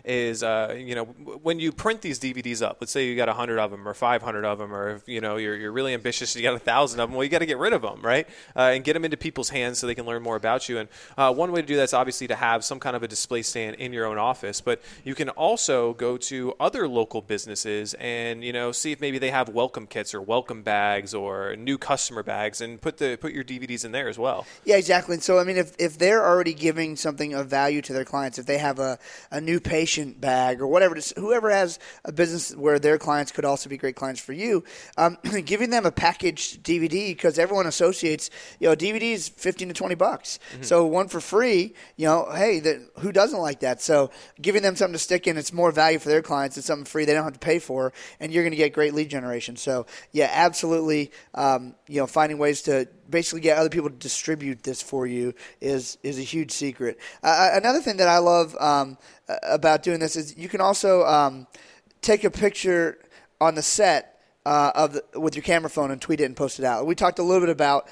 is, when you print these DVDs up, let's say you got 100 of them or 500 of them, or if, you're really ambitious, you got 1,000 of them, well, you got to get rid of them, right? And get them into people's hands so they can learn more about you. And one way to do that is obviously to have some kind of a display stand in your own office, but you can also go to other local businesses and, see if maybe they have welcome kits or welcome bags or new customer bags, and put your DVDs in there as well. Yeah, exactly. So, I mean, if they're already giving something of value to their clients, if they have a new patient bag or whatever, whoever has a business where their clients could also be great clients for you, giving them a packaged DVD, because everyone associates, DVDs $15 to $20. Mm-hmm. So one for free, hey, who doesn't like that? So giving them something to stick in, it's more value for their clients. It's something free they don't have to pay for, and you're going to get great lead generation. So yeah, absolutely. Finding ways to basically get other people to distribute this for you is a huge secret. Another thing that I love about doing this is you can also take a picture on the set with your camera phone and tweet it and post it out. We talked a little bit about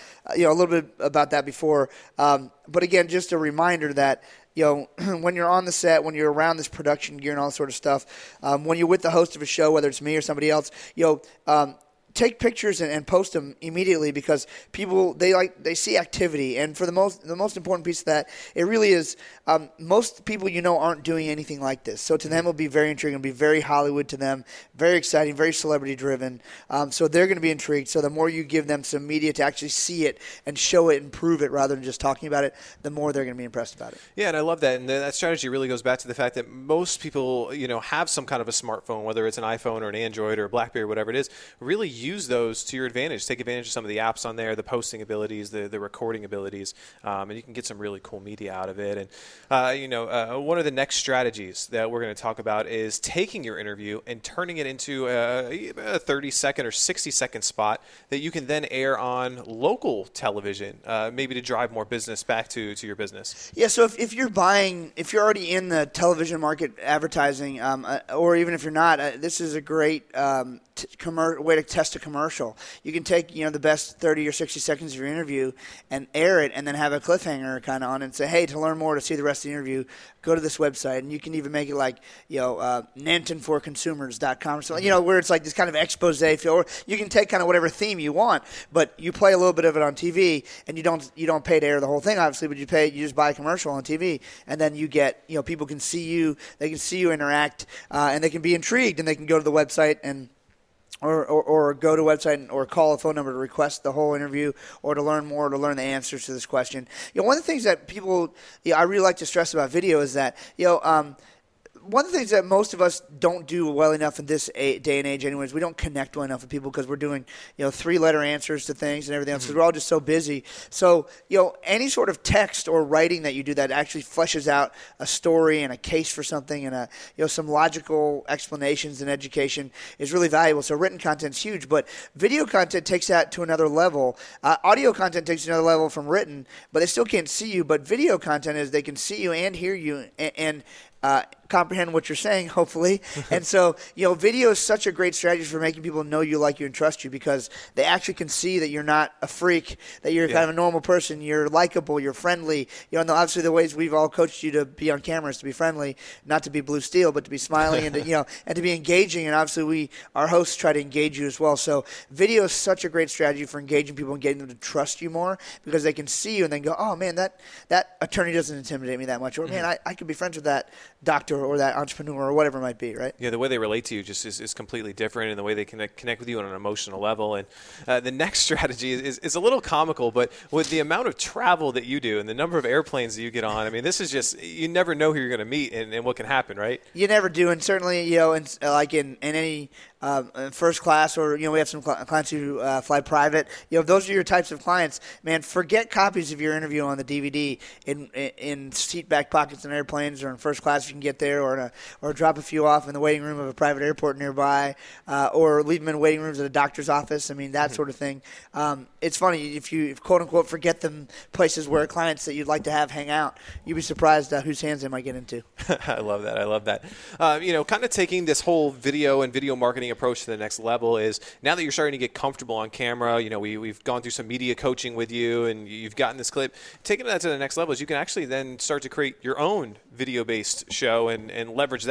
that before, but again, just a reminder that when you're on the set, when you're around this production gear and all that sort of stuff, when you're with the host of a show, whether it's me or somebody else, take pictures and post them immediately, because people, they see activity. And for the most important piece of that, it really is, most people aren't doing anything like this. So to them, it'll be very intriguing. It'll be very Hollywood to them, very exciting, very celebrity driven. So they're going to be intrigued. So the more you give them some media to actually see it and show it and prove it rather than just talking about it, the more they're going to be impressed about it. Yeah, and I love that. And that strategy really goes back to the fact that most people, have some kind of a smartphone, whether it's an iPhone or an Android or a BlackBerry, whatever it is, really use those to your advantage. Take advantage of some of the apps on there, the posting abilities, the recording abilities, and you can get some really cool media out of it. And, one of the next strategies that we're going to talk about is taking your interview and turning it into a 30-second or 60-second spot that you can then air on local television, maybe to drive more business back to your business. Yeah, so if you're already in the television market advertising, or even if you're not, this is a great way to test a commercial. You can take the best 30 or 60 seconds of your interview and air it, and then have a cliffhanger kind of on it and say, hey, to learn more, to see the rest of the interview, go to this website. And you can even make it like nantonforconsumers.com or something, where it's like this kind of expose feel. Or you can take kind of whatever theme you want, but you play a little bit of it on TV, and you don't pay to air the whole thing, obviously, but you just buy a commercial on TV, and then you get people can see you, they can see you interact, and they can be intrigued, and they can go to the website and or go to a website or call a phone number to request the whole interview, or to learn more, to learn the answers to this question. One of the things that people, I really like to stress about video is that, one of the things that most of us don't do well enough in this day and age anyways, we don't connect well enough with people because we're doing, 3-letter answers to things and everything else, because we're all just so busy. So, any sort of text or writing that you do that actually fleshes out a story and a case for something and some logical explanations and education is really valuable. So written content's huge, but video content takes that to another level. Audio content takes it to another level from written, but they still can't see you. But video content is they can see you and hear you and comprehend what you're saying, hopefully. And so, video is such a great strategy for making people know you, like you, and trust you, because they actually can see that you're not a freak, that you're kind of a normal person, you're likable, you're friendly. And obviously the ways we've all coached you to be on camera is to be friendly, not to be blue steel, but to be smiling and to, and to be engaging. And obviously our hosts try to engage you as well. So video is such a great strategy for engaging people and getting them to trust you more, because they can see you and then go, oh man, that attorney doesn't intimidate me that much, or man, I could be friends with that doctor or that entrepreneur or whatever it might be, right? Yeah, the way they relate to you just is completely different, and the way they connect with you on an emotional level. And the next strategy is a little comical, but with the amount of travel that you do and the number of airplanes that you get on, I mean, this is just, you never know who you're going to meet and what can happen, right? You never do, and certainly, like in any first class, or we have some clients who fly private. Those are your types of clients. Man, forget copies of your interview on the DVD in seat back pockets in airplanes, or in first class if you can get there, or drop a few off in the waiting room of a private airport nearby, or leave them in waiting rooms at a doctor's office. I mean, that sort of thing. It's funny if you quote unquote forget them places where clients that you'd like to have hang out, you'd be surprised whose hands they might get into. I love that. Kind of taking this whole video and video marketing approach to the next level is, now that you're starting to get comfortable on camera, we've gone through some media coaching with you and you've gotten this clip, taking that to the next level is you can actually then start to create your own video-based show and leverage that